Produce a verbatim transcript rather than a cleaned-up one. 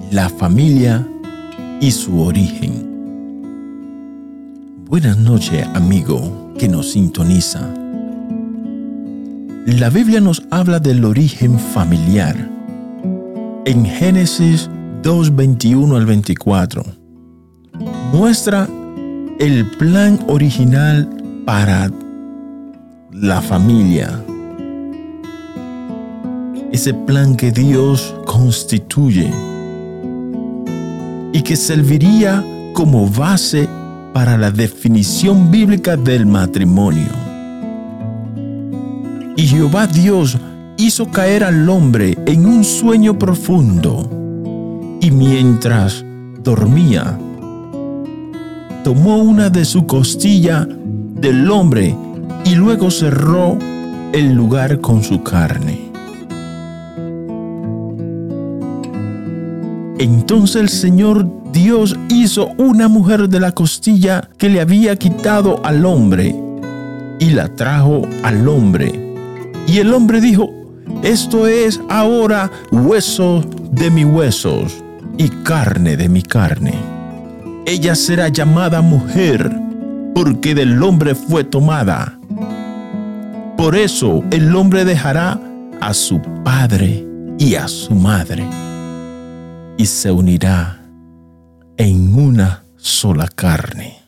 la familia y su origen. Buenas noches, amigo que nos sintoniza. La Biblia nos habla del origen familiar. En Génesis dos, veintiuno al veinticuatro, muestra el plan original para la familia. Ese plan que Dios constituye y que serviría como base para la definición bíblica del matrimonio. Y Jehová Dios hizo caer al hombre en un sueño profundo, y mientras dormía, tomó una de su costilla del hombre y luego cerró el lugar con su carne. Entonces el Señor Dios hizo una mujer de la costilla que le había quitado al hombre y la trajo al hombre. Y el hombre dijo: esto es ahora hueso de mis huesos y carne de mi carne. Ella será llamada mujer, porque del hombre fue tomada. Por eso el hombre dejará a su padre y a su madre, y se unirá en una sola carne.